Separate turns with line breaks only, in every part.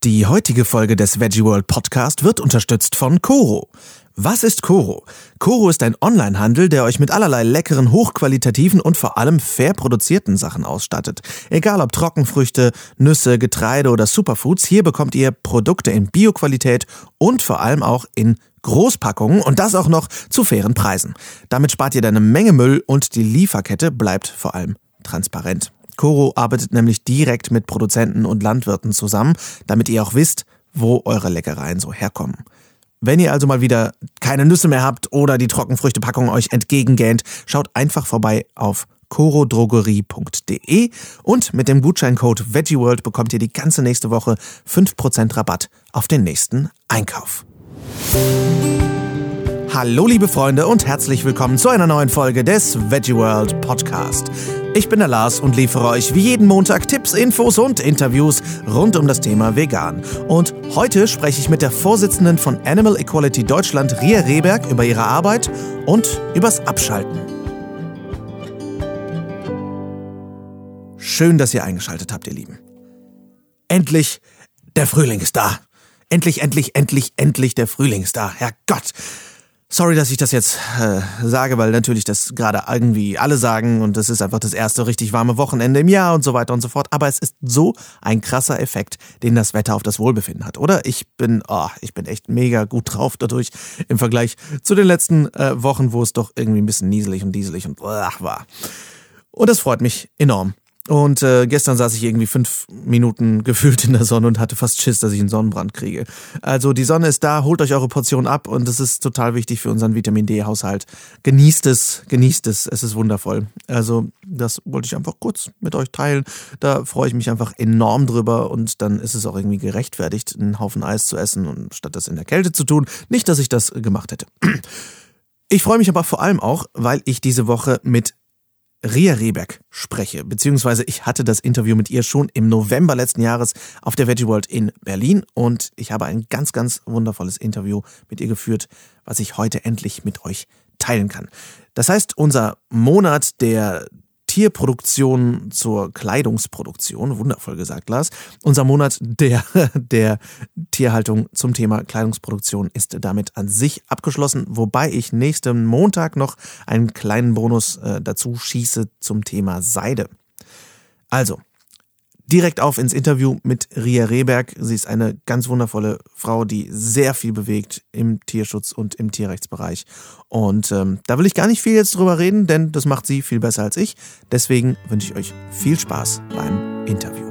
Die heutige Folge des Veggie World Podcast wird unterstützt von Koro. Was ist Koro? Koro ist ein Onlinehandel, der euch mit allerlei leckeren, hochqualitativen und vor allem fair produzierten Sachen ausstattet. Egal ob Trockenfrüchte, Nüsse, Getreide oder Superfoods, hier bekommt ihr Produkte in Bioqualität und vor allem auch in Großpackungen und das auch noch zu fairen Preisen. Damit spart ihr eine Menge Müll und die Lieferkette bleibt vor allem transparent. Koro arbeitet nämlich direkt mit Produzenten und Landwirten zusammen, damit ihr auch wisst, wo eure Leckereien so herkommen. Wenn ihr also mal wieder keine Nüsse mehr habt oder die Trockenfrüchtepackung euch entgegengähnt, schaut einfach vorbei auf korodrogerie.de und mit dem Gutscheincode VeggieWorld bekommt ihr die ganze nächste Woche 5% Rabatt auf den nächsten Einkauf. Hallo liebe Freunde und herzlich willkommen zu einer neuen Folge des Veggie World Podcast. Ich bin der Lars und liefere euch wie jeden Montag Tipps, Infos und Interviews rund um das Thema Vegan. Und heute spreche ich mit der Vorsitzenden von Animal Equality Deutschland, Ria Rehberg, über ihre Arbeit und übers Abschalten. Schön, dass ihr eingeschaltet habt, ihr Lieben. Endlich, der Frühling ist da. Endlich, der Frühling ist da. Herrgott. Sorry, dass ich das jetzt sage, weil natürlich das gerade irgendwie alle sagen und das ist einfach das erste richtig warme Wochenende im Jahr und so weiter und so fort. Aber es ist so ein krasser Effekt, den das Wetter auf das Wohlbefinden hat, oder? Ich bin echt mega gut drauf dadurch im Vergleich zu den letzten Wochen, wo es doch irgendwie ein bisschen nieselig und dieselig und war. Und das freut mich enorm. Und gestern saß ich irgendwie 5 Minuten gefühlt in der Sonne und hatte fast Schiss, dass ich einen Sonnenbrand kriege. Also die Sonne ist da, holt euch eure Portion ab und das ist total wichtig für unseren Vitamin-D-Haushalt. Genießt es, es ist wundervoll. Also das wollte ich einfach kurz mit euch teilen. Da freue ich mich einfach enorm drüber und dann ist es auch irgendwie gerechtfertigt, einen Haufen Eis zu essen und statt das in der Kälte zu tun. Nicht, dass ich das gemacht hätte. Ich freue mich aber vor allem auch, weil ich diese Woche mit Ria Rehberg spreche, beziehungsweise ich hatte das Interview mit ihr schon im November letzten Jahres auf der Veggie World in Berlin und ich habe ein ganz, ganz wundervolles Interview mit ihr geführt, was ich heute endlich mit euch teilen kann. Das heißt, unser Monat der Tierproduktion zur Kleidungsproduktion, wundervoll gesagt, Lars. Unser Monat der Tierhaltung zum Thema Kleidungsproduktion ist damit an sich abgeschlossen, wobei ich nächsten Montag noch einen kleinen Bonus dazu schieße zum Thema Seide. Also, direkt auf ins Interview mit Ria Rehberg. Sie ist eine ganz wundervolle Frau, die sehr viel bewegt im Tierschutz und im Tierrechtsbereich. Und da will ich gar nicht viel jetzt drüber reden, denn das macht sie viel besser als ich. Deswegen wünsche ich euch viel Spaß beim Interview.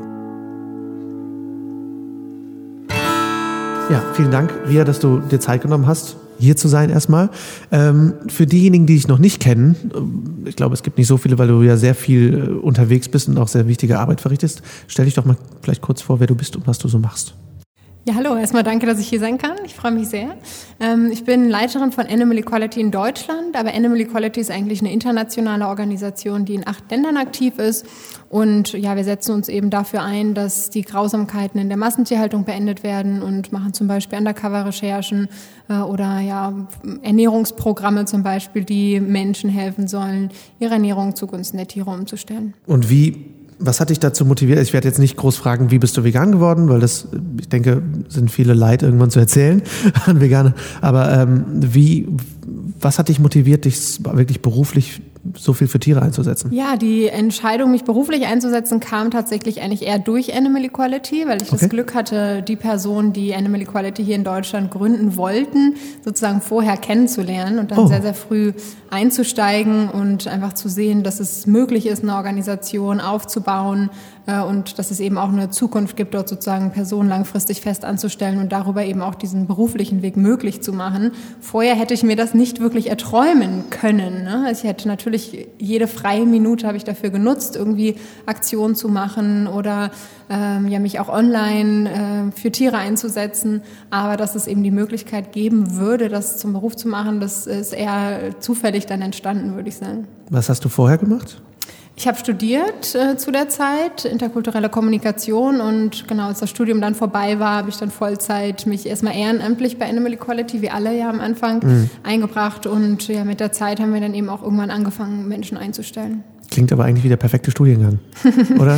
Ja, vielen Dank, Ria, dass du dir Zeit genommen hast, hier zu sein erstmal. Für diejenigen, die dich noch nicht kennen, ich glaube, es gibt nicht so viele, weil du ja sehr viel unterwegs bist und auch sehr wichtige Arbeit verrichtest. Stell dich doch mal vielleicht kurz vor, wer du bist und was du so machst.
Ja, hallo. Erstmal danke, dass ich hier sein kann. Ich freue mich sehr. Ich bin Leiterin von Animal Equality in Deutschland, aber Animal Equality ist eigentlich eine internationale Organisation, die in 8 Ländern aktiv ist. Und ja, wir setzen uns eben dafür ein, dass die Grausamkeiten in der Massentierhaltung beendet werden und machen zum Beispiel Undercover-Recherchen oder ja Ernährungsprogramme zum Beispiel, die Menschen helfen sollen, ihre Ernährung zugunsten der Tiere umzustellen.
Und was hat dich dazu motiviert? Ich werde jetzt nicht groß fragen, wie bist du vegan geworden, weil das, ich denke, sind viele leid, irgendwann zu erzählen an Veganer. Aber was hat dich motiviert, dich wirklich beruflich so viel für Tiere einzusetzen? Ja,
die Entscheidung, mich beruflich einzusetzen, kam tatsächlich eigentlich eher durch Animal Equality, weil ich das Glück hatte, die Personen, die Animal Equality hier in Deutschland gründen wollten, sozusagen vorher kennenzulernen und dann sehr, sehr früh einzusteigen und einfach zu sehen, dass es möglich ist, eine Organisation aufzubauen und dass es eben auch eine Zukunft gibt, dort sozusagen Personen langfristig fest anzustellen und darüber eben auch diesen beruflichen Weg möglich zu machen. Vorher hätte ich mir das nicht wirklich erträumen können, ne? Also ich hätte natürlich jede freie Minute habe ich dafür genutzt, irgendwie Aktionen zu machen oder mich auch online für Tiere einzusetzen. Aber dass es eben die Möglichkeit geben würde, das zum Beruf zu machen, das ist eher zufällig dann entstanden, würde ich sagen.
Was hast du vorher gemacht?
Ich habe studiert zu der Zeit, interkulturelle Kommunikation und genau, als das Studium dann vorbei war, habe ich dann Vollzeit mich erstmal ehrenamtlich bei Animal Equality, wie alle ja am Anfang, eingebracht und ja, mit der Zeit haben wir dann eben auch irgendwann angefangen, Menschen einzustellen.
Klingt aber eigentlich wie der perfekte Studiengang, oder?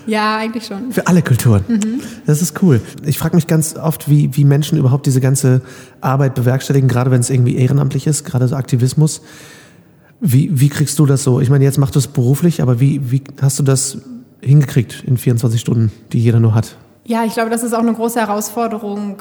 Ja, eigentlich schon.
Für alle Kulturen. Das ist cool. Ich frage mich ganz oft, wie Menschen überhaupt diese ganze Arbeit bewerkstelligen, gerade wenn es irgendwie ehrenamtlich ist, gerade so Aktivismus. Wie kriegst du das so? Ich meine, jetzt machst du es beruflich, aber wie hast du das hingekriegt in 24 Stunden, die jeder nur hat?
Ja, ich glaube, das ist auch eine große Herausforderung,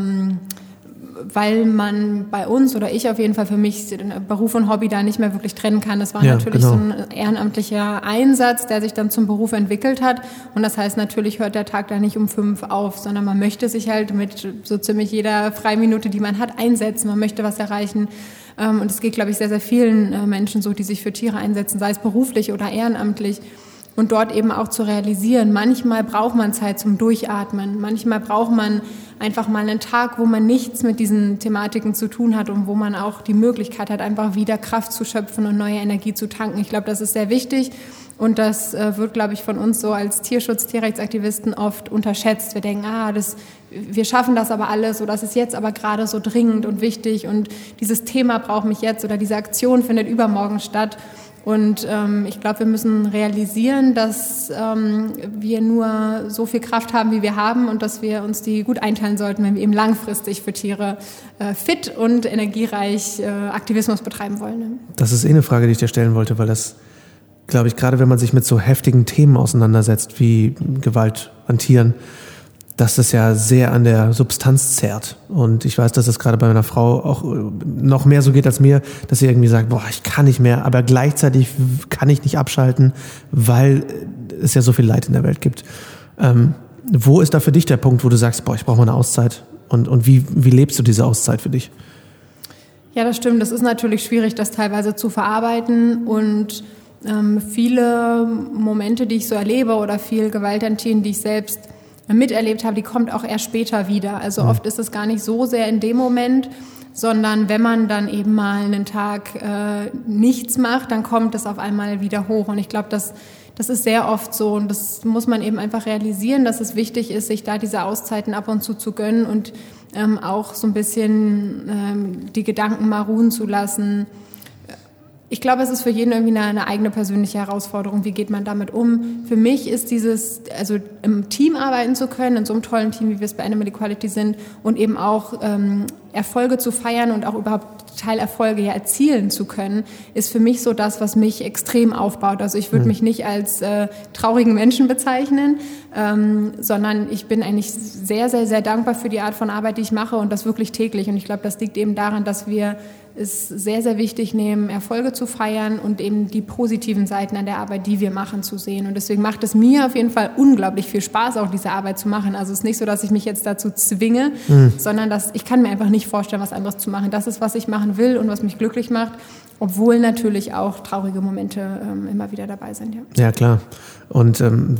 weil man bei uns oder ich auf jeden Fall für mich Beruf und Hobby da nicht mehr wirklich trennen kann. Das war natürlich so ein ehrenamtlicher Einsatz, der sich dann zum Beruf entwickelt hat. Und das heißt, natürlich hört der Tag da nicht um 5 auf, sondern man möchte sich halt mit so ziemlich jeder Freiminute, die man hat, einsetzen. Man möchte was erreichen. Und es geht, glaube ich, sehr, sehr vielen Menschen so, die sich für Tiere einsetzen, sei es beruflich oder ehrenamtlich. Und dort eben auch zu realisieren, manchmal braucht man Zeit zum Durchatmen, manchmal braucht man einfach mal einen Tag, wo man nichts mit diesen Thematiken zu tun hat und wo man auch die Möglichkeit hat, einfach wieder Kraft zu schöpfen und neue Energie zu tanken. Ich glaube, das ist sehr wichtig und das wird, glaube ich, von uns so als Tierschutz-, Tierrechtsaktivisten oft unterschätzt. Wir denken, wir schaffen das aber alles oder das ist jetzt aber gerade so dringend und wichtig und dieses Thema braucht mich jetzt oder diese Aktion findet übermorgen statt. Und ich glaube, wir müssen realisieren, dass wir nur so viel Kraft haben, wie wir haben und dass wir uns die gut einteilen sollten, wenn wir eben langfristig für Tiere fit und energiereich Aktivismus betreiben wollen.
Das ist eine Frage, die ich dir stellen wollte, weil das, glaube ich, gerade wenn man sich mit so heftigen Themen auseinandersetzt, wie Gewalt an Tieren, dass das ja sehr an der Substanz zerrt. Und ich weiß, dass es gerade bei meiner Frau auch noch mehr so geht als mir, dass sie irgendwie sagt, ich kann nicht mehr, aber gleichzeitig kann ich nicht abschalten, weil es ja so viel Leid in der Welt gibt. Wo ist da für dich der Punkt, wo du sagst, ich brauche mal eine Auszeit? Und wie lebst du diese Auszeit für dich?
Ja, das stimmt. Das ist natürlich schwierig, das teilweise zu verarbeiten und viele Momente, die ich so erlebe oder viel Gewalt an Tieren, die ich selbst miterlebt habe, die kommt auch erst später wieder. Also oft ist es gar nicht so sehr in dem Moment, sondern wenn man dann eben mal einen Tag nichts macht, dann kommt es auf einmal wieder hoch. Und ich glaube, das ist sehr oft so und das muss man eben einfach realisieren, dass es wichtig ist, sich da diese Auszeiten ab und zu gönnen und auch so ein bisschen die Gedanken mal ruhen zu lassen. Ich glaube, es ist für jeden irgendwie eine eigene persönliche Herausforderung. Wie geht man damit um? Für mich ist im Team arbeiten zu können, in so einem tollen Team, wie wir es bei Animal Equality sind, und eben auch Erfolge zu feiern und auch überhaupt Teilerfolge erzielen zu können, ist für mich so das, was mich extrem aufbaut. Also ich würde mich nicht als traurigen Menschen bezeichnen, sondern ich bin eigentlich sehr, sehr, sehr dankbar für die Art von Arbeit, die ich mache und das wirklich täglich. Und ich glaube, das liegt eben daran, dass wir es sehr, sehr wichtig nehmen, Erfolge zu feiern und eben die positiven Seiten an der Arbeit, die wir machen, zu sehen. Und deswegen macht es mir auf jeden Fall unglaublich viel Spaß, auch diese Arbeit zu machen. Also es ist nicht so, dass ich mich jetzt dazu zwinge, sondern dass ich kann mir einfach nicht vorstellen, was anderes zu machen. Das ist, was ich machen will und was mich glücklich macht, obwohl natürlich auch traurige Momente immer wieder dabei sind.
Ja, klar. Und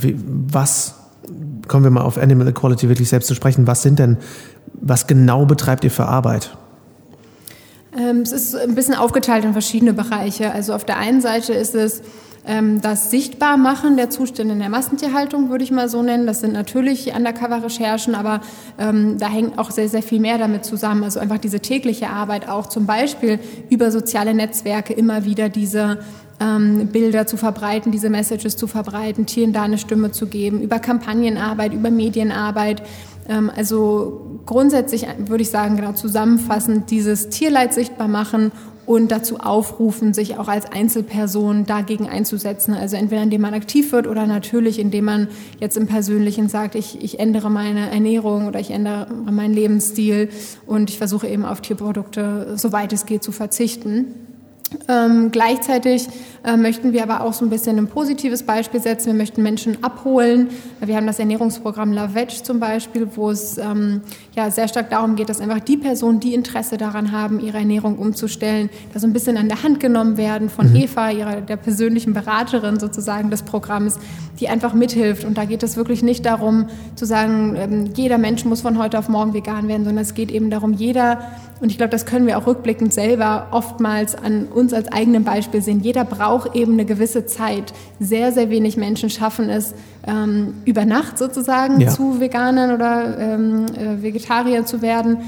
kommen wir mal auf Animal Equality wirklich selbst zu sprechen, was genau betreibt ihr für Arbeit?
Es ist ein bisschen aufgeteilt in verschiedene Bereiche. Also auf der einen Seite ist es das Sichtbarmachen der Zustände in der Massentierhaltung, würde ich mal so nennen. Das sind natürlich Undercover-Recherchen, aber da hängt auch sehr, sehr viel mehr damit zusammen. Also einfach diese tägliche Arbeit auch zum Beispiel über soziale Netzwerke immer wieder diese Bilder zu verbreiten, diese Messages zu verbreiten, Tieren da eine Stimme zu geben, über Kampagnenarbeit, über Medienarbeit. Also grundsätzlich würde ich sagen, genau zusammenfassend dieses Tierleid sichtbar machen und dazu aufrufen, sich auch als Einzelperson dagegen einzusetzen. Also entweder indem man aktiv wird oder natürlich indem man jetzt im Persönlichen sagt, ich ändere meine Ernährung oder ich ändere meinen Lebensstil und ich versuche eben auf Tierprodukte, soweit es geht, zu verzichten. Gleichzeitig möchten wir aber auch so ein bisschen ein positives Beispiel setzen. Wir möchten Menschen abholen. Wir haben das Ernährungsprogramm Love Veg zum Beispiel, wo es sehr stark darum geht, dass einfach die Personen, die Interesse daran haben, ihre Ernährung umzustellen, da so ein bisschen an der Hand genommen werden von Eva, der persönlichen Beraterin sozusagen des Programms, die einfach mithilft. Und da geht es wirklich nicht darum zu sagen, jeder Mensch muss von heute auf morgen vegan werden, sondern es geht eben darum, und ich glaube, das können wir auch rückblickend selber oftmals an uns als eigenem Beispiel sehen. Jeder braucht eben eine gewisse Zeit. Sehr, sehr wenig Menschen schaffen es, über Nacht sozusagen zu Veganern oder Vegetarier zu werden.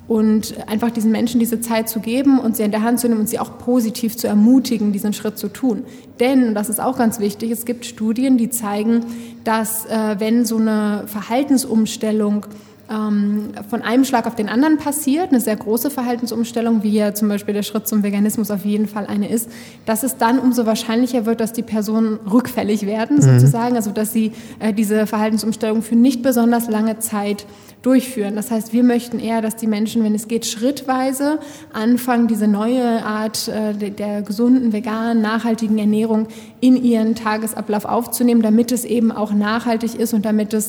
und einfach diesen Menschen diese Zeit zu geben und sie in der Hand zu nehmen und sie auch positiv zu ermutigen, diesen Schritt zu tun. Denn, und das ist auch ganz wichtig, es gibt Studien, die zeigen, dass wenn so eine Verhaltensumstellung von einem Schlag auf den anderen passiert, eine sehr große Verhaltensumstellung, wie ja zum Beispiel der Schritt zum Veganismus auf jeden Fall eine ist, dass es dann umso wahrscheinlicher wird, dass die Personen rückfällig werden, sozusagen, also dass sie diese Verhaltensumstellung für nicht besonders lange Zeit durchführen. Das heißt, wir möchten eher, dass die Menschen, wenn es geht, schrittweise anfangen, diese neue Art der gesunden, veganen, nachhaltigen Ernährung in ihren Tagesablauf aufzunehmen, damit es eben auch nachhaltig ist und damit es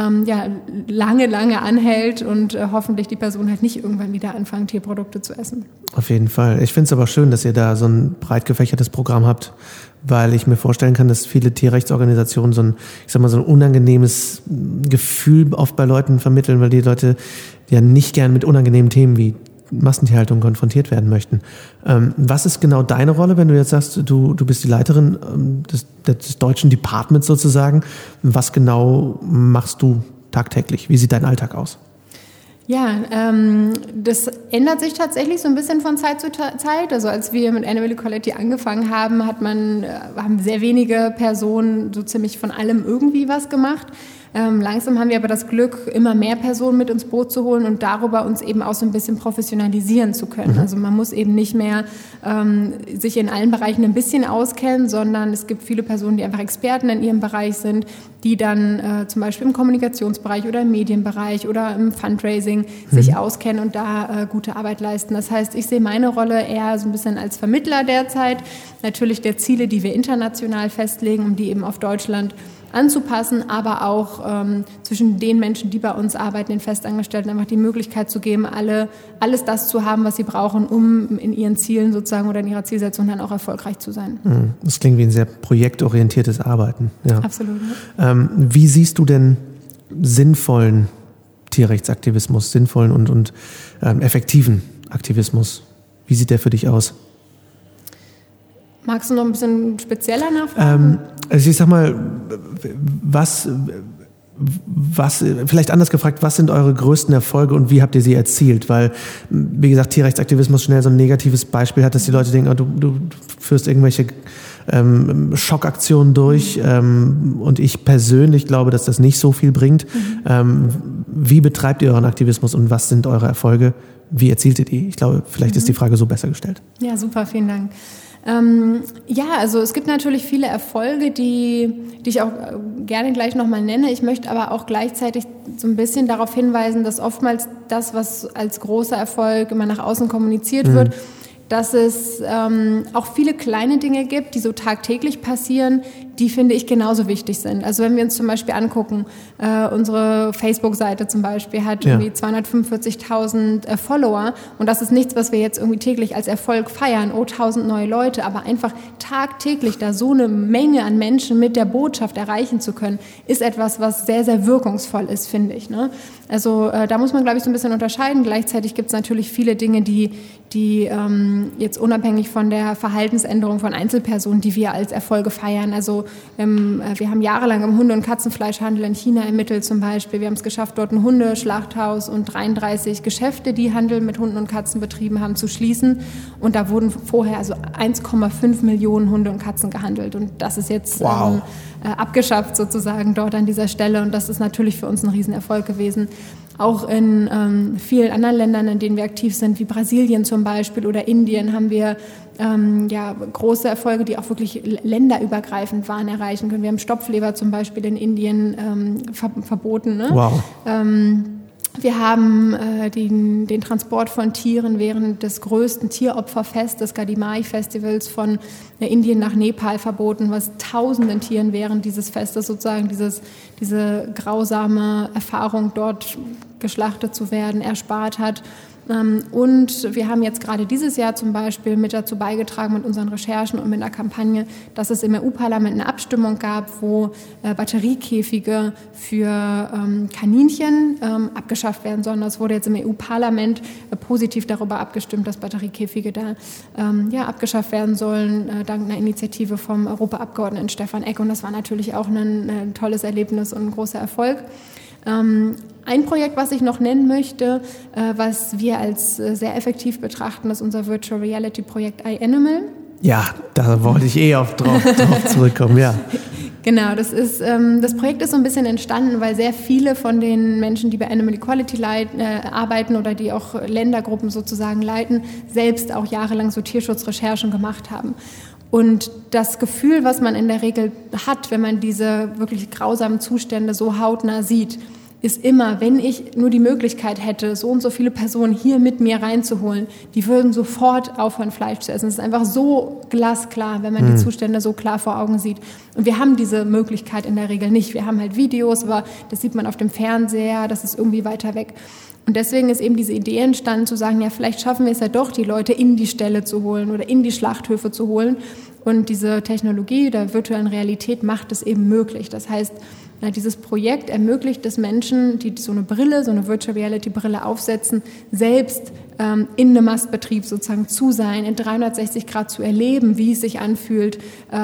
lange anhält und hoffentlich die Person halt nicht irgendwann wieder anfangen, Tierprodukte zu essen.
Auf jeden Fall. Ich finde es aber schön, dass ihr da so ein breit gefächertes Programm habt, weil ich mir vorstellen kann, dass viele Tierrechtsorganisationen so ein unangenehmes Gefühl oft bei Leuten vermitteln, weil die Leute ja nicht gern mit unangenehmen Themen wie Massentierhaltung konfrontiert werden möchten. Was ist genau deine Rolle, wenn du jetzt sagst, du bist die Leiterin des deutschen Departments sozusagen? Was genau machst du tagtäglich? Wie sieht dein Alltag aus?
Ja, das ändert sich tatsächlich so ein bisschen von Zeit zu Zeit. Also als wir mit Animal Equality angefangen haben, haben sehr wenige Personen so ziemlich von allem irgendwie was gemacht. Langsam haben wir aber das Glück, immer mehr Personen mit ins Boot zu holen und darüber uns eben auch so ein bisschen professionalisieren zu können. Also man muss eben nicht mehr sich in allen Bereichen ein bisschen auskennen, sondern es gibt viele Personen, die einfach Experten in ihrem Bereich sind, die dann zum Beispiel im Kommunikationsbereich oder im Medienbereich oder im Fundraising sich auskennen und da gute Arbeit leisten. Das heißt, ich sehe meine Rolle eher so ein bisschen als Vermittler derzeit, natürlich der Ziele, die wir international festlegen, um die eben auf Deutschland anzupassen, aber auch zwischen den Menschen, die bei uns arbeiten, den Festangestellten, einfach die Möglichkeit zu geben, alles das zu haben, was sie brauchen, um in ihren Zielen sozusagen oder in ihrer Zielsetzung dann auch erfolgreich zu sein.
Das klingt wie ein sehr projektorientiertes Arbeiten. Ja.
Absolut.
Wie siehst du denn sinnvollen Tierrechtsaktivismus, sinnvollen und effektiven Aktivismus? Wie sieht der für dich aus?
Magst du noch ein bisschen spezieller nachfragen?
Also ich sag mal, was, vielleicht anders gefragt, was sind eure größten Erfolge und wie habt ihr sie erzielt? Weil, wie gesagt, Tierrechtsaktivismus schnell so ein negatives Beispiel hat, dass die Leute denken, du führst irgendwelche Schockaktionen durch und ich persönlich glaube, dass das nicht so viel bringt. Wie betreibt ihr euren Aktivismus und was sind eure Erfolge? Wie erzielt ihr die? Ich glaube, vielleicht ist die Frage so besser gestellt.
Ja, super, vielen Dank. Also es gibt natürlich viele Erfolge, die ich auch gerne gleich nochmal nenne. Ich möchte aber auch gleichzeitig so ein bisschen darauf hinweisen, dass oftmals das, was als großer Erfolg immer nach außen kommuniziert wird, dass es auch viele kleine Dinge gibt, die so tagtäglich passieren, die, finde ich, genauso wichtig sind. Also wenn wir uns zum Beispiel angucken, unsere Facebook-Seite zum Beispiel hat irgendwie 245.000 Follower und das ist nichts, was wir jetzt irgendwie täglich als Erfolg feiern, 1000 neue Leute, aber einfach tagtäglich da so eine Menge an Menschen mit der Botschaft erreichen zu können, ist etwas, was sehr, sehr wirkungsvoll ist, finde ich. Ne? Also da muss man, glaube ich, so ein bisschen unterscheiden. Gleichzeitig gibt es natürlich viele Dinge, die jetzt unabhängig von der Verhaltensänderung von Einzelpersonen, die wir als Erfolge feiern. Also wir haben jahrelang im Hunde- und Katzenfleischhandel in China ermittelt zum Beispiel. Wir haben es geschafft, dort ein Hundeschlachthaus und 33 Geschäfte, die Handel mit Hunden und Katzen betrieben haben, zu schließen. Und da wurden vorher also 1,5 Millionen Hunde und Katzen gehandelt. Und das ist jetzt abgeschafft sozusagen dort an dieser Stelle. Und das ist natürlich für uns ein Riesenerfolg gewesen. Auch in vielen anderen Ländern, in denen wir aktiv sind, wie Brasilien zum Beispiel oder Indien, haben wir große Erfolge, die auch wirklich länderübergreifend waren, erreichen können. Wir haben Stopfleber zum Beispiel in Indien verboten. Ne?
Wow.
Wir haben den Transport von Tieren während des größten Tieropferfestes, Gadimai-Festivals, von Indien nach Nepal verboten, was tausenden Tieren während dieses Festes sozusagen diese grausame Erfahrung, dort geschlachtet zu werden, erspart hat. Und wir haben jetzt gerade dieses Jahr zum Beispiel mit dazu beigetragen mit unseren Recherchen und mit einer Kampagne, dass es im EU-Parlament eine Abstimmung gab, wo Batteriekäfige für Kaninchen abgeschafft werden sollen. Das wurde jetzt im EU-Parlament positiv darüber abgestimmt, dass Batteriekäfige da abgeschafft werden sollen, dank einer Initiative vom Europaabgeordneten Stefan Eck. Und das war natürlich auch ein tolles Erlebnis und ein großer Erfolg. Ein Projekt, was ich noch nennen möchte, was wir als sehr effektiv betrachten, ist unser Virtual Reality Projekt iAnimal.
Ja, da wollte ich drauf zurückkommen, ja.
Genau, das Projekt ist so ein bisschen entstanden, weil sehr viele von den Menschen, die bei Animal Equality arbeiten oder die auch Ländergruppen sozusagen leiten, selbst auch jahrelang so Tierschutzrecherchen gemacht haben. Und das Gefühl, was man in der Regel hat, wenn man diese wirklich grausamen Zustände so hautnah sieht, ist immer, wenn ich nur die Möglichkeit hätte, so und so viele Personen hier mit mir reinzuholen, die würden sofort aufhören, Fleisch zu essen. Es ist einfach so glasklar, wenn man die Zustände so klar vor Augen sieht. Und wir haben diese Möglichkeit in der Regel nicht. Wir haben halt Videos, aber das sieht man auf dem Fernseher, das ist irgendwie weiter weg. Und deswegen ist eben diese Idee entstanden, zu sagen, ja, vielleicht schaffen wir es ja doch, die Leute in die Ställe zu holen oder in die Schlachthöfe zu holen. Und diese Technologie der virtuellen Realität macht es eben möglich. Das heißt, dieses Projekt ermöglicht es Menschen, die so eine Brille, so eine Virtual Reality Brille aufsetzen, selbst in einem Mastbetrieb sozusagen zu sein, in 360 Grad zu erleben, wie es sich anfühlt,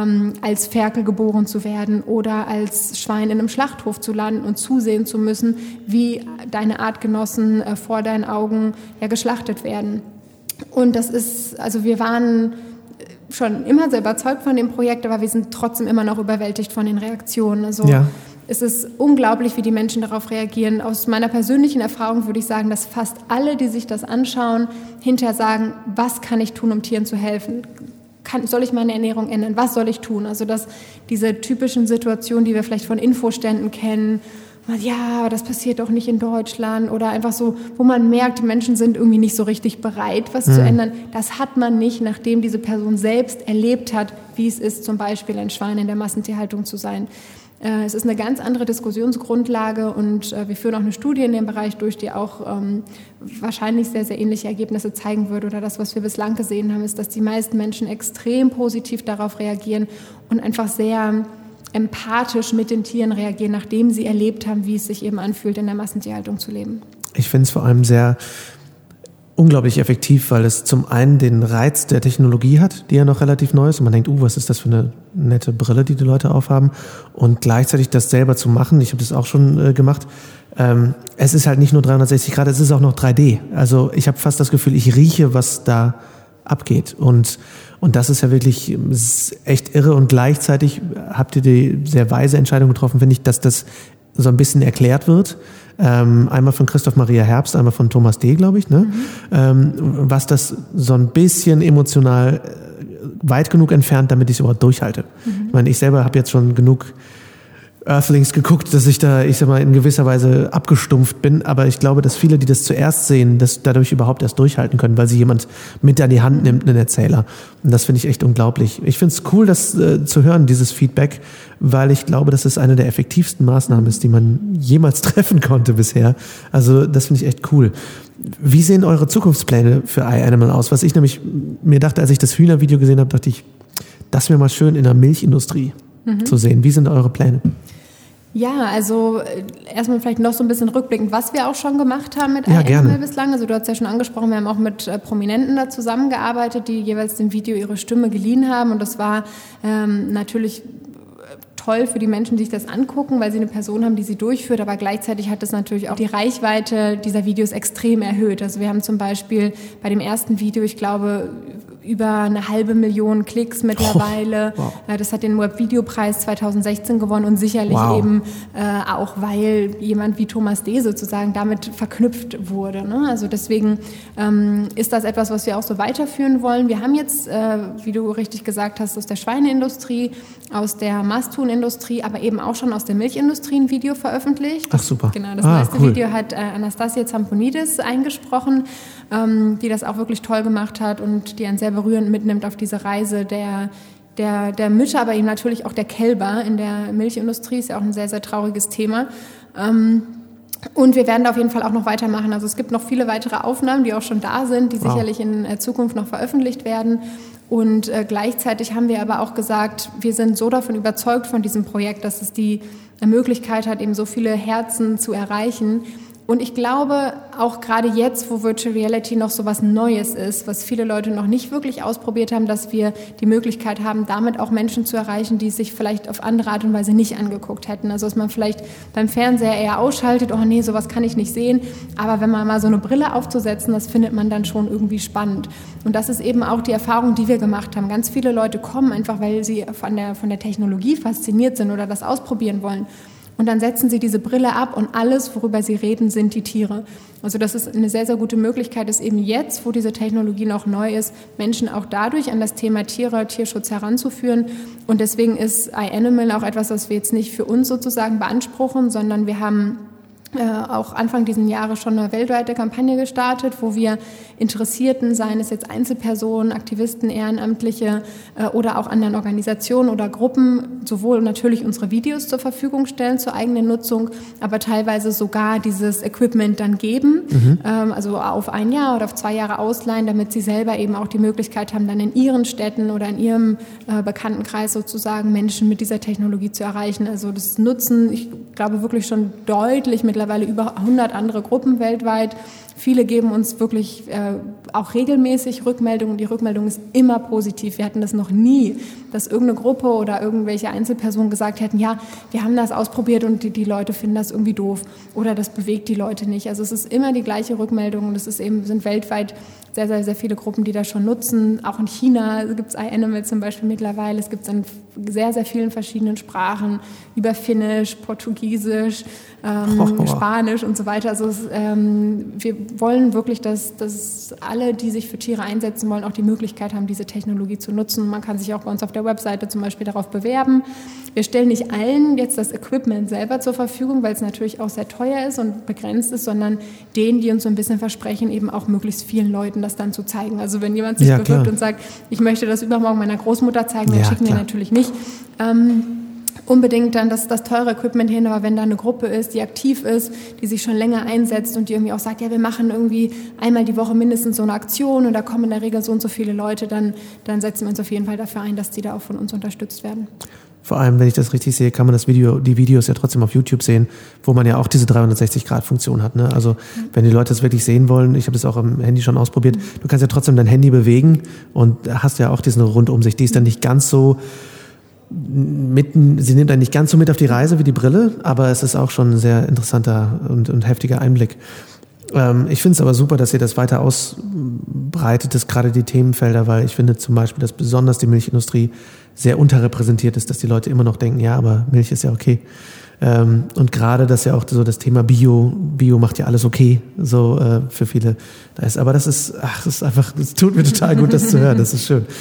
als Ferkel geboren zu werden oder als Schwein in einem Schlachthof zu landen und zusehen zu müssen, wie deine Artgenossen vor deinen Augen ja geschlachtet werden. Und das ist, also wir waren schon immer sehr überzeugt von dem Projekt, aber wir sind trotzdem immer noch überwältigt von den Reaktionen. Also es ist unglaublich, wie die Menschen darauf reagieren. Aus meiner persönlichen Erfahrung würde ich sagen, dass fast alle, die sich das anschauen, hinterher sagen, was kann ich tun, um Tieren zu helfen? Soll ich meine Ernährung ändern? Was soll ich tun? Also dass diese typischen Situationen, die wir vielleicht von Infoständen kennen, ja, aber das passiert doch nicht in Deutschland oder einfach so, wo man merkt, die Menschen sind irgendwie nicht so richtig bereit, was zu ändern. Das hat man nicht, nachdem diese Person selbst erlebt hat, wie es ist, zum Beispiel ein Schwein in der Massentierhaltung zu sein. Es ist eine ganz andere Diskussionsgrundlage und wir führen auch eine Studie in dem Bereich durch, die auch wahrscheinlich sehr, sehr ähnliche Ergebnisse zeigen würde. Oder das, was wir bislang gesehen haben, ist, dass die meisten Menschen extrem positiv darauf reagieren und einfach sehr empathisch mit den Tieren reagieren, nachdem sie erlebt haben, wie es sich eben anfühlt, in der Massentierhaltung zu leben.
Ich finde es vor allem sehr unglaublich effektiv, weil es zum einen den Reiz der Technologie hat, die ja noch relativ neu ist und man denkt, was ist das für eine nette Brille, die Leute aufhaben, und gleichzeitig das selber zu machen, ich habe das auch schon gemacht, es ist halt nicht nur 360 Grad, es ist auch noch 3D, also ich habe fast das Gefühl, ich rieche, was da abgeht und das ist ja wirklich echt irre und gleichzeitig habt ihr die sehr weise Entscheidung getroffen, finde ich, dass das so ein bisschen erklärt wird. Einmal von Christoph Maria Herbst, einmal von Thomas D., glaube ich, ne? Was das so ein bisschen emotional weit genug entfernt, damit ich es überhaupt durchhalte. Ich meine, ich selber habe jetzt schon genug Earthlings geguckt, dass ich da, ich sag mal, in gewisser Weise abgestumpft bin, aber ich glaube, dass viele, die das zuerst sehen, das dadurch überhaupt erst durchhalten können, weil sie jemand mit an die Hand nimmt, einen Erzähler. Und das finde ich echt unglaublich. Ich finde es cool, das zu hören, dieses Feedback, weil ich glaube, dass es eine der effektivsten Maßnahmen ist, die man jemals treffen konnte bisher. Also das finde ich echt cool. Wie sehen eure Zukunftspläne für iAnimal aus? Was ich nämlich mir dachte, als ich das Hühnervideo gesehen habe, dachte ich, das wäre mal schön in der Milchindustrie zu sehen. Wie sind eure Pläne?
Ja, also erstmal vielleicht noch so ein bisschen rückblickend, was wir auch schon gemacht haben mit iAnimal bislang. Also du hast ja schon angesprochen, wir haben auch mit Prominenten da zusammengearbeitet, die jeweils dem Video ihre Stimme geliehen haben. Und das war natürlich toll für die Menschen, die sich das angucken, weil sie eine Person haben, die sie durchführt, aber gleichzeitig hat es natürlich auch die Reichweite dieser Videos extrem erhöht. Also wir haben zum Beispiel bei dem ersten Video, ich glaube, über 500.000 Klicks mittlerweile. Wow. Das hat den Webvideopreis 2016 gewonnen und sicherlich eben auch, weil jemand wie Thomas D. sozusagen damit verknüpft wurde. Ne? Also deswegen ist das etwas, was wir auch so weiterführen wollen. Wir haben jetzt, wie du richtig gesagt hast, aus der Schweineindustrie, aus der Masthuhnindustrie, aber eben auch schon aus der Milchindustrie ein Video veröffentlicht.
Ach super.
Genau, das neueste Video hat Anastasia Zamponidis eingesprochen, die das auch wirklich toll gemacht hat und die einen sehr berührend mitnimmt auf diese Reise der Mütter, aber eben natürlich auch der Kälber in der Milchindustrie, ist ja auch ein sehr, sehr trauriges Thema. Und wir werden da auf jeden Fall auch noch weitermachen. Also es gibt noch viele weitere Aufnahmen, die auch schon da sind, die sicherlich in Zukunft noch veröffentlicht werden. Und gleichzeitig haben wir aber auch gesagt, wir sind so davon überzeugt von diesem Projekt, dass es die Möglichkeit hat, eben so viele Herzen zu erreichen, Und ich glaube, auch gerade jetzt, wo Virtual Reality noch so was Neues ist, was viele Leute noch nicht wirklich ausprobiert haben, dass wir die Möglichkeit haben, damit auch Menschen zu erreichen, die es sich vielleicht auf andere Art und Weise nicht angeguckt hätten. Also dass man vielleicht beim Fernseher eher ausschaltet, oh nee, sowas kann ich nicht sehen. Aber wenn man mal so eine Brille aufzusetzen, das findet man dann schon irgendwie spannend. Und das ist eben auch die Erfahrung, die wir gemacht haben. Ganz viele Leute kommen einfach, weil sie von der Technologie fasziniert sind oder das ausprobieren wollen. Und dann setzen sie diese Brille ab und alles, worüber sie reden, sind die Tiere. Also das ist eine sehr, sehr gute Möglichkeit, ist eben jetzt, wo diese Technologie noch neu ist, Menschen auch dadurch an das Thema Tiere, Tierschutz heranzuführen. Und deswegen ist iAnimal auch etwas, was wir jetzt nicht für uns sozusagen beanspruchen, sondern wir haben auch Anfang diesen Jahres schon eine weltweite Kampagne gestartet, wo wir Interessierten, seien es jetzt Einzelpersonen, Aktivisten, Ehrenamtliche oder auch anderen Organisationen oder Gruppen, sowohl natürlich unsere Videos zur Verfügung stellen zur eigenen Nutzung, aber teilweise sogar dieses Equipment dann geben, also auf 1 Jahr oder auf 2 Jahre ausleihen, damit sie selber eben auch die Möglichkeit haben, dann in ihren Städten oder in ihrem Bekanntenkreis sozusagen Menschen mit dieser Technologie zu erreichen. Also das nutzen, ich glaube wirklich schon deutlich mittlerweile über 100 andere Gruppen weltweit. Viele geben uns wirklich auch regelmäßig Rückmeldungen. Die Rückmeldung ist immer positiv. Wir hatten das noch nie, dass irgendeine Gruppe oder irgendwelche Einzelpersonen gesagt hätten, ja, wir haben das ausprobiert und die Leute finden das irgendwie doof oder das bewegt die Leute nicht. Also es ist immer die gleiche Rückmeldung und es ist eben, sind weltweit sehr, sehr, sehr viele Gruppen, die das schon nutzen. Auch in China gibt es iAnimal zum Beispiel mittlerweile. Es gibt es in sehr, sehr vielen verschiedenen Sprachen, über Finnisch, Portugiesisch, Spanisch und so weiter. Also wir wollen wirklich, dass alle, die sich für Tiere einsetzen wollen, auch die Möglichkeit haben, diese Technologie zu nutzen. Man kann sich auch bei uns auf der Webseite zum Beispiel darauf bewerben. Wir stellen nicht allen jetzt das Equipment selber zur Verfügung, weil es natürlich auch sehr teuer ist und begrenzt ist, sondern denen, die uns so ein bisschen versprechen, eben auch möglichst vielen Leuten das dann zu zeigen. Also wenn jemand sich bewirbt und sagt, ich möchte das übermorgen meiner Großmutter zeigen, dann schicken wir natürlich nicht unbedingt dann das teure Equipment hin, aber wenn da eine Gruppe ist, die aktiv ist, die sich schon länger einsetzt und die irgendwie auch sagt, ja, wir machen irgendwie einmal die Woche mindestens so eine Aktion und da kommen in der Regel so und so viele Leute, dann setzen wir uns auf jeden Fall dafür ein, dass die da auch von uns unterstützt werden.
Vor allem, wenn ich das richtig sehe, kann man die Videos ja trotzdem auf YouTube sehen, wo man ja auch diese 360-Grad-Funktion hat. Ne? Also wenn die Leute das wirklich sehen wollen, ich habe das auch am Handy schon ausprobiert, du kannst ja trotzdem dein Handy bewegen und hast ja auch diese Rundumsicht. Die ist dann nicht ganz so sie nimmt einen nicht ganz so mit auf die Reise wie die Brille, aber es ist auch schon ein sehr interessanter und heftiger Einblick. Ich finde es aber super, dass ihr das weiter ausbreitet, das gerade die Themenfelder, weil ich finde zum Beispiel, dass besonders die Milchindustrie sehr unterrepräsentiert ist, dass die Leute immer noch denken, ja, aber Milch ist ja okay. Und gerade, dass ja auch so das Thema Bio macht ja alles okay, so für viele da ist. Aber das ist einfach, es tut mir total gut, das zu hören, das ist schön.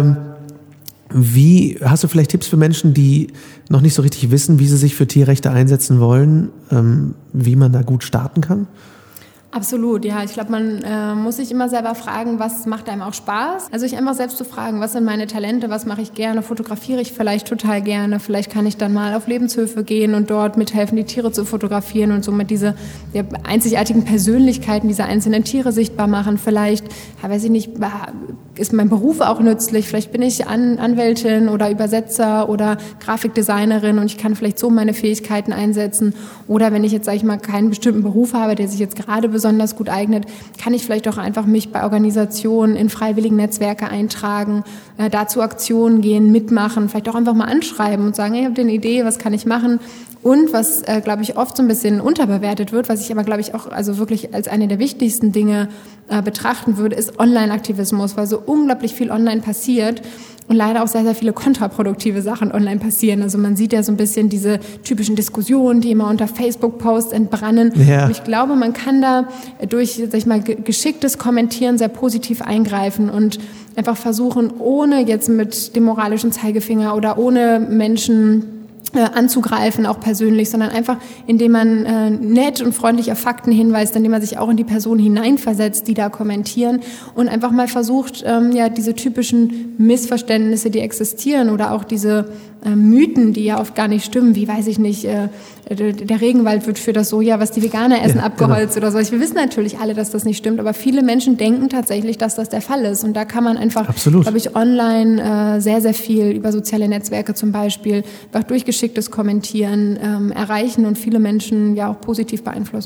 Hast du vielleicht Tipps für Menschen, die noch nicht so richtig wissen, wie sie sich für Tierrechte einsetzen wollen, wie man da gut starten kann?
Absolut, ja. Ich glaube, man muss sich immer selber fragen, was macht einem auch Spaß? Also sich einfach selbst zu fragen, was sind meine Talente, was mache ich gerne, fotografiere ich vielleicht total gerne, vielleicht kann ich dann mal auf Lebenshöfe gehen und dort mithelfen, die Tiere zu fotografieren und somit diese einzigartigen Persönlichkeiten dieser einzelnen Tiere sichtbar machen. Vielleicht, weiß ich nicht, ist mein Beruf auch nützlich, vielleicht bin ich Anwältin oder Übersetzer oder Grafikdesignerin und ich kann vielleicht so meine Fähigkeiten einsetzen. Oder wenn ich jetzt, sage ich mal, keinen bestimmten Beruf habe, der sich jetzt gerade besonders gut eignet, kann ich vielleicht auch einfach mich bei Organisationen in freiwilligen Netzwerke eintragen, dazu Aktionen gehen, mitmachen, vielleicht auch einfach mal anschreiben und sagen, hey, ich habe eine Idee, was kann ich machen? Und was, glaube ich, oft so ein bisschen unterbewertet wird, was ich aber, glaube ich, auch also wirklich als eine der wichtigsten Dinge betrachten würde, ist Online-Aktivismus, weil so unglaublich viel online passiert und leider auch sehr, sehr viele kontraproduktive Sachen online passieren. Also man sieht ja so ein bisschen diese typischen Diskussionen, die immer unter Facebook-Posts entbrennen. Ja. Und ich glaube, man kann da durch, sag ich mal, geschicktes Kommentieren sehr positiv eingreifen und einfach versuchen, ohne jetzt mit dem moralischen Zeigefinger oder ohne Menschen anzugreifen, auch persönlich, sondern einfach, indem man nett und freundlich auf Fakten hinweist, indem man sich auch in die Person hineinversetzt, die da kommentieren und einfach mal versucht, diese typischen Missverständnisse, die existieren oder auch diese Mythen, die ja oft gar nicht stimmen, wie, weiß ich nicht, der Regenwald wird für das Soja, was die Veganer essen, abgeholzt oder so. Wir wissen natürlich alle, dass das nicht stimmt, aber viele Menschen denken tatsächlich, dass das der Fall ist. Und da kann man einfach, glaube ich, online sehr, sehr viel über soziale Netzwerke zum Beispiel, einfach durch geschicktes Kommentieren erreichen und viele Menschen ja auch positiv beeinflussen.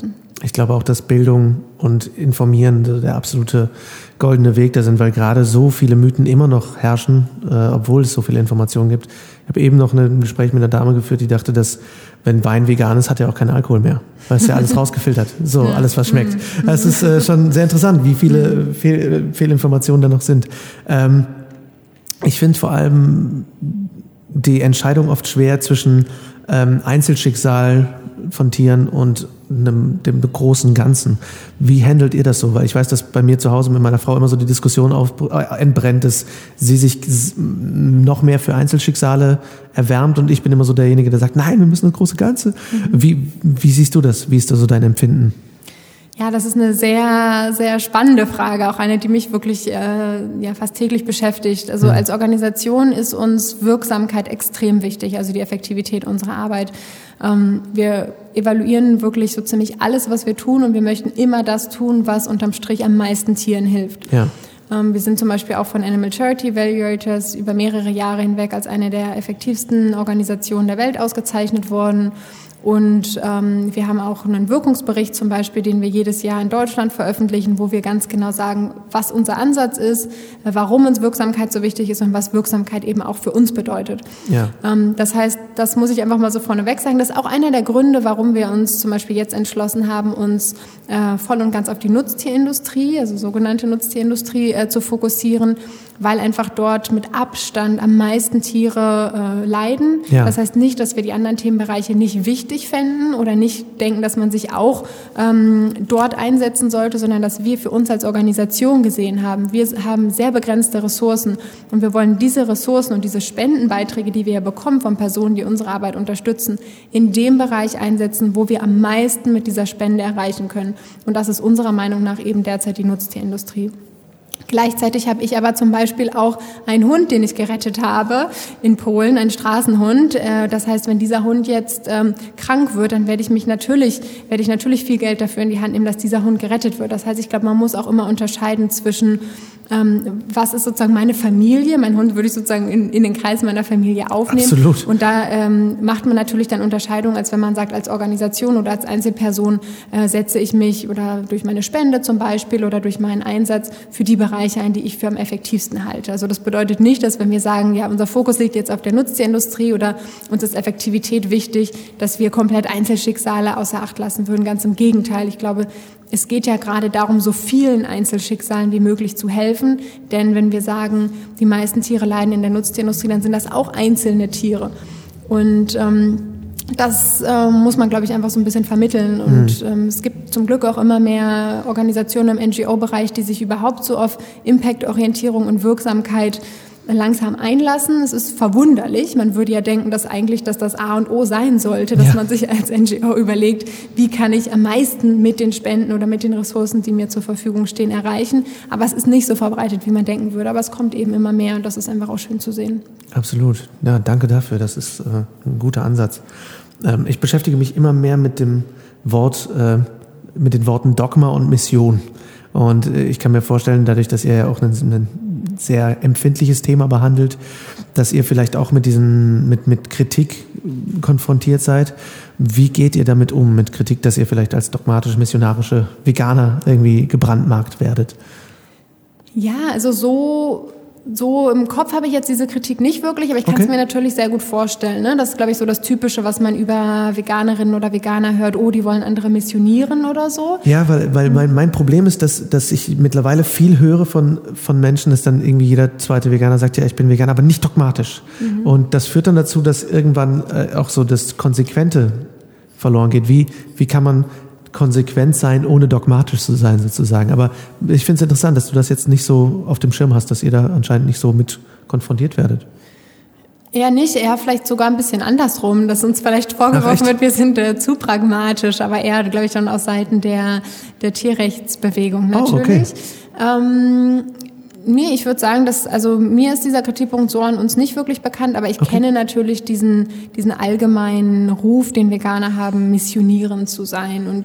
Ich glaube auch, dass Bildung und Informieren der absolute goldene Weg da sind, weil gerade so viele Mythen immer noch herrschen, obwohl es so viele Informationen gibt. Ich habe eben noch ein Gespräch mit einer Dame geführt, die dachte, dass wenn Wein vegan ist, hat er auch keinen Alkohol mehr, weil es ja alles rausgefiltert. So, alles was schmeckt. Es ist schon sehr interessant, wie viele Fehlinformationen da noch sind. Ich finde vor allem die Entscheidung oft schwer zwischen Einzelschicksal von Tieren und dem großen Ganzen. Wie handelt ihr das so? Weil ich weiß, dass bei mir zu Hause mit meiner Frau immer so die Diskussion entbrennt, dass sie sich noch mehr für Einzelschicksale erwärmt und ich bin immer so derjenige, der sagt, nein, wir müssen das große Ganze. Wie siehst du das? Wie ist da so dein Empfinden?
Ja, das ist eine sehr, sehr spannende Frage, auch eine, die mich wirklich fast täglich beschäftigt. Also als Organisation ist uns Wirksamkeit extrem wichtig, also die Effektivität unserer Arbeit. Wir evaluieren wirklich so ziemlich alles, was wir tun und wir möchten immer das tun, was unterm Strich am meisten Tieren hilft. Ja. Wir sind zum Beispiel auch von Animal Charity Evaluators über mehrere Jahre hinweg als eine der effektivsten Organisationen der Welt ausgezeichnet worden. Und wir haben auch einen Wirkungsbericht zum Beispiel, den wir jedes Jahr in Deutschland veröffentlichen, wo wir ganz genau sagen, was unser Ansatz ist, warum uns Wirksamkeit so wichtig ist und was Wirksamkeit eben auch für uns bedeutet. Ja. Das heißt, das muss ich einfach mal so vorneweg sagen. Das ist auch einer der Gründe, warum wir uns zum Beispiel jetzt entschlossen haben, uns voll und ganz auf die Nutztierindustrie, also sogenannte Nutztierindustrie, zu fokussieren, weil einfach dort mit Abstand am meisten Tiere leiden. Ja. Das heißt nicht, dass wir die anderen Themenbereiche nicht wichtig fänden oder nicht denken, dass man sich auch dort einsetzen sollte, sondern dass wir für uns als Organisation gesehen haben, wir haben sehr begrenzte Ressourcen und wir wollen diese Ressourcen und diese Spendenbeiträge, die wir ja bekommen von Personen, die unsere Arbeit unterstützen, in dem Bereich einsetzen, wo wir am meisten mit dieser Spende erreichen können. Und das ist unserer Meinung nach eben derzeit die Nutztierindustrie. Gleichzeitig habe ich aber zum Beispiel auch einen Hund, den ich gerettet habe in Polen, einen Straßenhund. Das heißt, wenn dieser Hund jetzt krank wird, dann werde ich natürlich viel Geld dafür in die Hand nehmen, dass dieser Hund gerettet wird. Das heißt, ich glaube, man muss auch immer unterscheiden zwischen was ist sozusagen meine Familie. Mein Hund würde ich sozusagen in den Kreis meiner Familie aufnehmen.
Absolut.
Und da macht man natürlich dann Unterscheidungen, als wenn man sagt, als Organisation oder als Einzelperson setze ich mich oder durch meine Spende zum Beispiel oder durch meinen Einsatz für die Bereiche ein, die ich für am effektivsten halte. Also das bedeutet nicht, dass wenn wir sagen, ja, unser Fokus liegt jetzt auf der Nutztierindustrie oder uns ist Effektivität wichtig, dass wir komplett Einzelschicksale außer Acht lassen würden. Ganz im Gegenteil. Ich glaube, es geht ja gerade darum, so vielen Einzelschicksalen wie möglich zu helfen. Denn wenn wir sagen, die meisten Tiere leiden in der Nutztierindustrie, dann sind das auch einzelne Tiere. Und das muss man, glaube ich, einfach so ein bisschen vermitteln. Und es gibt zum Glück auch immer mehr Organisationen im NGO-Bereich, die sich überhaupt so auf Impact-Orientierung und Wirksamkeit langsam einlassen. Es ist verwunderlich. Man würde ja denken, dass das A und O sein sollte, dass man sich als NGO überlegt, wie kann ich am meisten mit den Spenden oder mit den Ressourcen, die mir zur Verfügung stehen, erreichen. Aber es ist nicht so verbreitet, wie man denken würde. Aber es kommt eben immer mehr und das ist einfach auch schön zu sehen.
Absolut. Ja, danke dafür. Das ist ein guter Ansatz. Ich beschäftige mich immer mehr mit dem mit den Worten Dogma und Mission. Und ich kann mir vorstellen, dadurch, dass ihr ja auch ein sehr empfindliches Thema behandelt, dass ihr vielleicht auch mit Kritik konfrontiert seid. Wie geht ihr damit um, mit Kritik, dass ihr vielleicht als dogmatisch-missionarische Veganer irgendwie gebrandmarkt werdet?
Ja, also so im Kopf habe ich jetzt diese Kritik nicht wirklich, aber ich kann es mir natürlich sehr gut vorstellen. Ne? Das ist, glaube ich, so das Typische, was man über Veganerinnen oder Veganer hört. Oh, die wollen andere missionieren oder so.
Ja, weil mein Problem ist, dass ich mittlerweile viel höre von Menschen, dass dann irgendwie jeder zweite Veganer sagt, ja, ich bin Veganer, aber nicht dogmatisch. Und das führt dann dazu, dass irgendwann auch so das Konsequente verloren geht. Wie kann man konsequent sein, ohne dogmatisch zu sein, sozusagen. Aber ich finde es interessant, dass du das jetzt nicht so auf dem Schirm hast, dass ihr da anscheinend nicht so mit konfrontiert werdet.
Eher nicht, eher vielleicht sogar ein bisschen andersrum, dass uns vielleicht vorgeworfen wird, wir sind zu pragmatisch, aber eher, glaube ich, dann aus Seiten der Tierrechtsbewegung natürlich. Oh, okay. Nee, ich würde sagen, mir ist dieser Kritikpunkt so an uns nicht wirklich bekannt, aber ich kenne natürlich diesen allgemeinen Ruf, den Veganer haben, missionierend zu sein. Und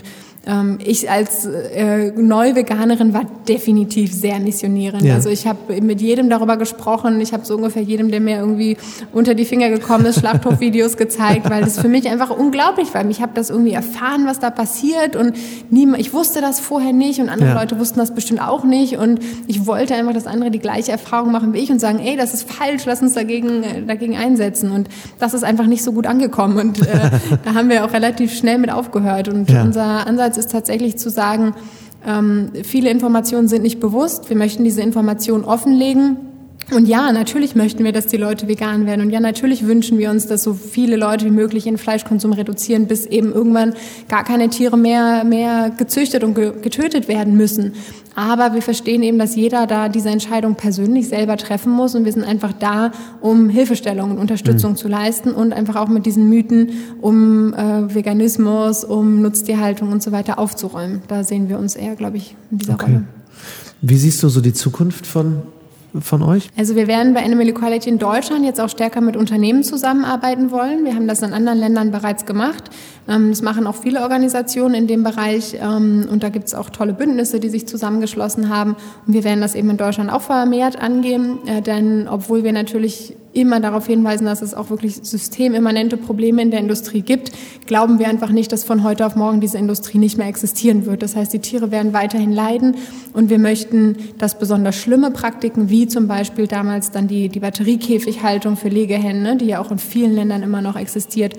Ich als Neu-Veganerin war definitiv sehr missionierend. Ja. Also ich habe mit jedem darüber gesprochen. Ich habe so ungefähr jedem, der mir irgendwie unter die Finger gekommen ist, Schlachthofvideos gezeigt, weil das für mich einfach unglaublich war. Ich habe das irgendwie erfahren, was da passiert und ich wusste das vorher nicht und andere Leute wussten das bestimmt auch nicht und ich wollte einfach, dass andere die gleiche Erfahrung machen wie ich und sagen, ey, das ist falsch, lass uns dagegen einsetzen und das ist einfach nicht so gut angekommen und da haben wir auch relativ schnell mit aufgehört und unser Ansatz ist tatsächlich zu sagen, viele Informationen sind nicht bewusst, wir möchten diese Informationen offenlegen. Und ja, natürlich möchten wir, dass die Leute vegan werden. Und ja, natürlich wünschen wir uns, dass so viele Leute wie möglich ihren Fleischkonsum reduzieren, bis eben irgendwann gar keine Tiere mehr gezüchtet und getötet werden müssen. Aber wir verstehen eben, dass jeder da diese Entscheidung persönlich selber treffen muss. Und wir sind einfach da, um Hilfestellung und Unterstützung zu leisten und einfach auch mit diesen Mythen um Veganismus, um Nutztierhaltung und so weiter aufzuräumen. Da sehen wir uns eher, glaube ich, in dieser Rolle.
Wie siehst du so die Zukunft von euch?
Also wir werden bei Animal Equality in Deutschland jetzt auch stärker mit Unternehmen zusammenarbeiten wollen. Wir haben das in anderen Ländern bereits gemacht. Das machen auch viele Organisationen in dem Bereich und da gibt es auch tolle Bündnisse, die sich zusammengeschlossen haben. Und wir werden das eben in Deutschland auch vermehrt angehen, denn obwohl wir natürlich immer darauf hinweisen, dass es auch wirklich systemimmanente Probleme in der Industrie gibt, glauben wir einfach nicht, dass von heute auf morgen diese Industrie nicht mehr existieren wird. Das heißt, die Tiere werden weiterhin leiden und wir möchten, dass besonders schlimme Praktiken, wie zum Beispiel damals dann die Batteriekäfighaltung für Legehennen, die ja auch in vielen Ländern immer noch existiert,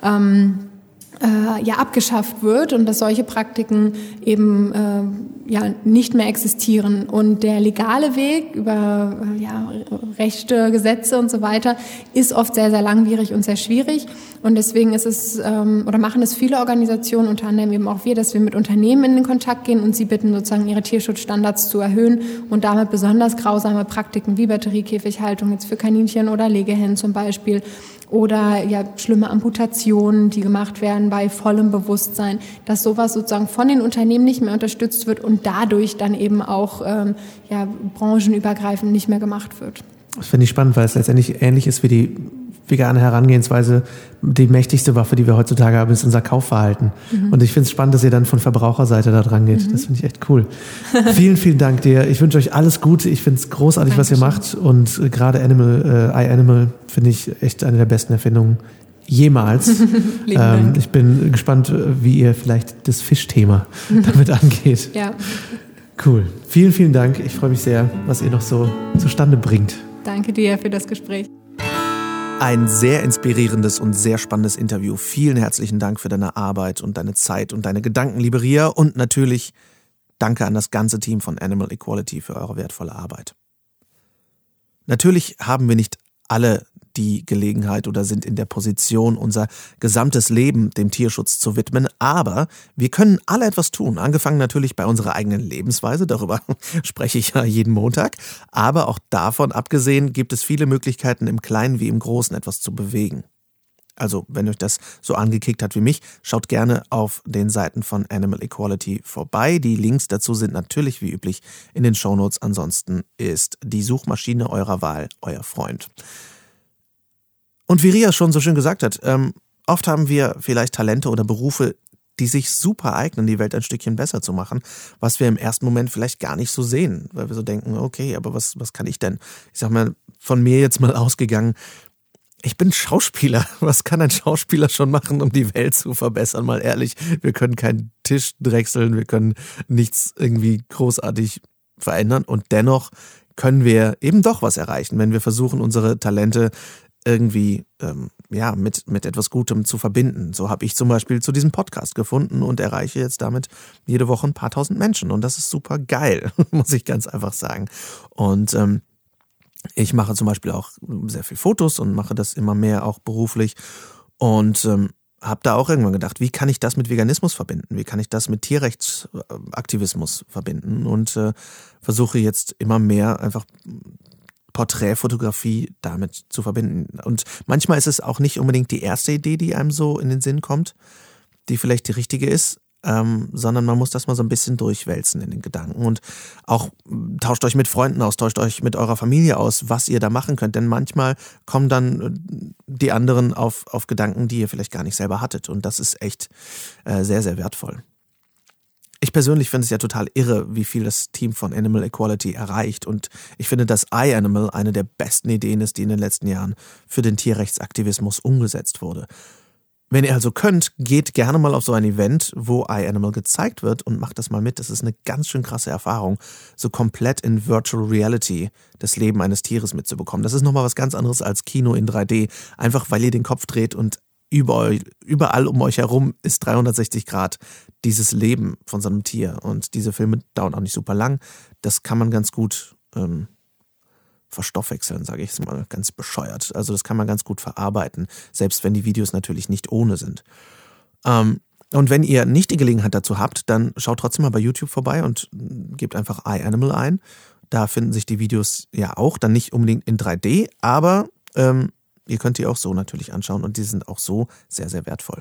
abgeschafft wird und dass solche Praktiken eben nicht mehr existieren. Und der legale Weg über Rechte, Gesetze und so weiter ist oft sehr, sehr langwierig und sehr schwierig. Und deswegen ist es machen es viele Organisationen, unter anderem eben auch wir, dass wir mit Unternehmen in den Kontakt gehen und sie bitten, sozusagen ihre Tierschutzstandards zu erhöhen und damit besonders grausame Praktiken wie Batteriekäfighaltung jetzt für Kaninchen oder Legehennen zum Beispiel oder schlimme Amputationen, die gemacht werden bei vollem Bewusstsein, dass sowas sozusagen von den Unternehmen nicht mehr unterstützt wird und dadurch dann eben auch branchenübergreifend nicht mehr gemacht wird.
Das finde ich spannend, weil es letztendlich ähnlich ist wie die vegane Herangehensweise. Die mächtigste Waffe, die wir heutzutage haben, ist unser Kaufverhalten. Und ich finde es spannend, dass ihr dann von Verbraucherseite da dran geht. Das finde ich echt cool. Vielen, vielen Dank dir. Ich wünsche euch alles Gute. Ich finde es großartig, was ihr macht. Und gerade iAnimal finde ich echt eine der besten Erfindungen jemals. Ich bin gespannt, wie ihr vielleicht das Fischthema damit angeht.
Ja.
Cool. Vielen, vielen Dank. Ich freue mich sehr, was ihr noch so zustande bringt.
Danke dir für das Gespräch.
Ein sehr inspirierendes und sehr spannendes Interview. Vielen herzlichen Dank für deine Arbeit und deine Zeit und deine Gedanken, liebe Ria. Und natürlich danke an das ganze Team von Animal Equality für eure wertvolle Arbeit. Natürlich haben wir nicht alle die Gelegenheit oder sind in der Position, unser gesamtes Leben dem Tierschutz zu widmen. Aber wir können alle etwas tun. Angefangen natürlich bei unserer eigenen Lebensweise. Darüber spreche ich ja jeden Montag. Aber auch davon abgesehen gibt es viele Möglichkeiten, im Kleinen wie im Großen etwas zu bewegen. Also, wenn euch das so angekickt hat wie mich, schaut gerne auf den Seiten von Animal Equality vorbei. Die Links dazu sind natürlich wie üblich in den Shownotes. Ansonsten ist die Suchmaschine eurer Wahl euer Freund. Und wie Ria schon so schön gesagt hat, oft haben wir vielleicht Talente oder Berufe, die sich super eignen, die Welt ein Stückchen besser zu machen, was wir im ersten Moment vielleicht gar nicht so sehen, weil wir so denken, okay, aber was kann ich denn? Ich sag mal, von mir jetzt mal ausgegangen, ich bin Schauspieler. Was kann ein Schauspieler schon machen, um die Welt zu verbessern? Mal ehrlich, wir können keinen Tisch drechseln, wir können nichts irgendwie großartig verändern und dennoch können wir eben doch was erreichen, wenn wir versuchen, unsere Talente irgendwie mit etwas Gutem zu verbinden. So habe ich zum Beispiel zu diesem Podcast gefunden und erreiche jetzt damit jede Woche ein paar tausend Menschen. Und das ist super geil, muss ich ganz einfach sagen. Und ich mache zum Beispiel auch sehr viel Fotos und mache das immer mehr auch beruflich. Und habe da auch irgendwann gedacht, wie kann ich das mit Veganismus verbinden? Wie kann ich das mit Tierrechtsaktivismus verbinden? Und versuche jetzt immer mehr einfach Porträtfotografie damit zu verbinden. Und manchmal ist es auch nicht unbedingt die erste Idee, die einem so in den Sinn kommt, die vielleicht die richtige ist, sondern man muss das mal so ein bisschen durchwälzen in den Gedanken. Und auch tauscht euch mit Freunden aus, tauscht euch mit eurer Familie aus, was ihr da machen könnt. Denn manchmal kommen dann die anderen auf Gedanken, die ihr vielleicht gar nicht selber hattet. Und das ist echt sehr, sehr wertvoll. Ich persönlich finde es ja total irre, wie viel das Team von Animal Equality erreicht. Und ich finde, dass iAnimal eine der besten Ideen ist, die in den letzten Jahren für den Tierrechtsaktivismus umgesetzt wurde. Wenn ihr also könnt, geht gerne mal auf so ein Event, wo iAnimal gezeigt wird und macht das mal mit. Das ist eine ganz schön krasse Erfahrung, so komplett in Virtual Reality das Leben eines Tieres mitzubekommen. Das ist nochmal was ganz anderes als Kino in 3D, einfach weil ihr den Kopf dreht und überall um euch herum ist 360 Grad dieses Leben von so einem Tier. Und diese Filme dauern auch nicht super lang. Das kann man ganz gut verstoffwechseln, sage ich es mal, ganz bescheuert. Also das kann man ganz gut verarbeiten, selbst wenn die Videos natürlich nicht ohne sind. Und wenn ihr nicht die Gelegenheit dazu habt, dann schaut trotzdem mal bei YouTube vorbei und gebt einfach iAnimal ein. Da finden sich die Videos ja auch, dann nicht unbedingt in 3D, aber ihr könnt die auch so natürlich anschauen und die sind auch so sehr, sehr wertvoll.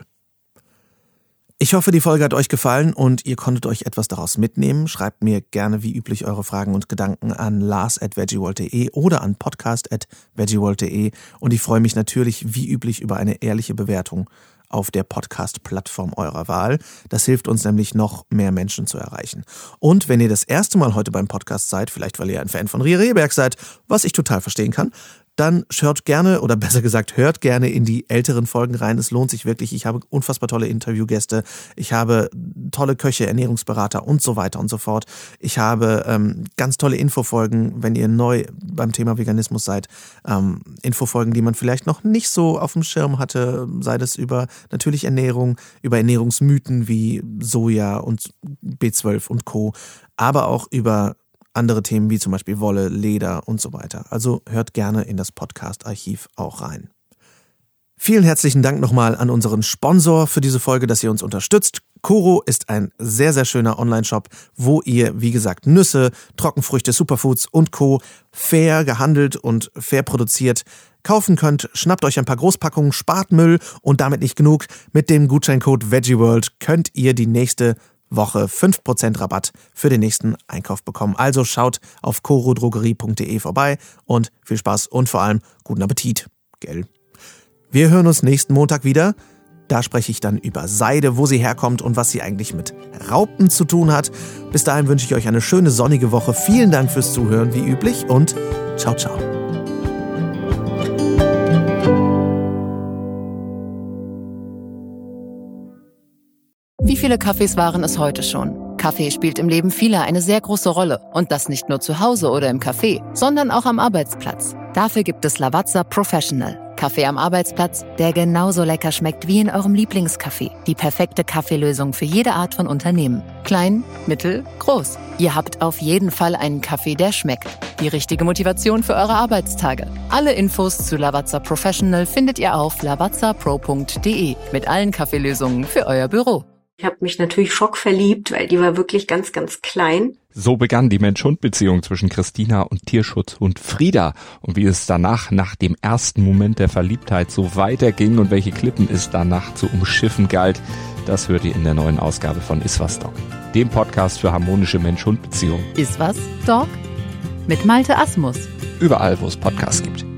Ich hoffe, die Folge hat euch gefallen und ihr konntet euch etwas daraus mitnehmen. Schreibt mir gerne wie üblich eure Fragen und Gedanken an lars@veggieworld.de oder an podcast@veggieworld.de und ich freue mich natürlich wie üblich über eine ehrliche Bewertung auf der Podcast-Plattform eurer Wahl. Das hilft uns nämlich, noch mehr Menschen zu erreichen. Und wenn ihr das erste Mal heute beim Podcast seid, vielleicht weil ihr ein Fan von Ria Rehberg seid, was ich total verstehen kann, dann hört gerne, oder besser gesagt, hört gerne in die älteren Folgen rein. Es lohnt sich wirklich. Ich habe unfassbar tolle Interviewgäste. Ich habe tolle Köche, Ernährungsberater und so weiter und so fort. Ich habe ganz tolle Infofolgen, wenn ihr neu beim Thema Veganismus seid. Infofolgen, die man vielleicht noch nicht so auf dem Schirm hatte, sei das über natürliche Ernährung, über Ernährungsmythen wie Soja und B12 und Co., aber auch über andere Themen wie zum Beispiel Wolle, Leder und so weiter. Also hört gerne in das Podcast-Archiv auch rein. Vielen herzlichen Dank nochmal an unseren Sponsor für diese Folge, dass ihr uns unterstützt. Koro ist ein sehr, sehr schöner Online-Shop, wo ihr, wie gesagt, Nüsse, Trockenfrüchte, Superfoods und Co. fair gehandelt und fair produziert kaufen könnt. Schnappt euch ein paar Großpackungen, spart Müll und damit nicht genug. Mit dem Gutscheincode VeggieWorld könnt ihr die nächste Woche 5% Rabatt für den nächsten Einkauf bekommen. Also schaut auf korodrogerie.de vorbei und viel Spaß und vor allem guten Appetit. Gell? Wir hören uns nächsten Montag wieder. Da spreche ich dann über Seide, wo sie herkommt und was sie eigentlich mit Raupen zu tun hat. Bis dahin wünsche ich euch eine schöne sonnige Woche. Vielen Dank fürs Zuhören wie üblich und ciao, ciao.
Wie viele Kaffees waren es heute schon? Kaffee spielt im Leben vieler eine sehr große Rolle. Und das nicht nur zu Hause oder im Café, sondern auch am Arbeitsplatz. Dafür gibt es Lavazza Professional. Kaffee am Arbeitsplatz, der genauso lecker schmeckt wie in eurem Lieblingscafé. Die perfekte Kaffeelösung für jede Art von Unternehmen. Klein, mittel, groß. Ihr habt auf jeden Fall einen Kaffee, der schmeckt. Die richtige Motivation für eure Arbeitstage. Alle Infos zu Lavazza Professional findet ihr auf lavazzapro.de mit allen Kaffeelösungen für euer Büro.
Ich habe mich natürlich schockverliebt, weil die war wirklich ganz, ganz klein.
So begann die Mensch-Hund-Beziehung zwischen Christina und Tierschutzhund Frieda. Und wie es danach, nach dem ersten Moment der Verliebtheit, so weiterging und welche Klippen es danach zu umschiffen galt, das hört ihr in der neuen Ausgabe von Iswas Dog, dem Podcast für harmonische Mensch-Hund-Beziehungen.
Iswas Dog? Mit Malte Asmus.
Überall, wo es Podcasts gibt.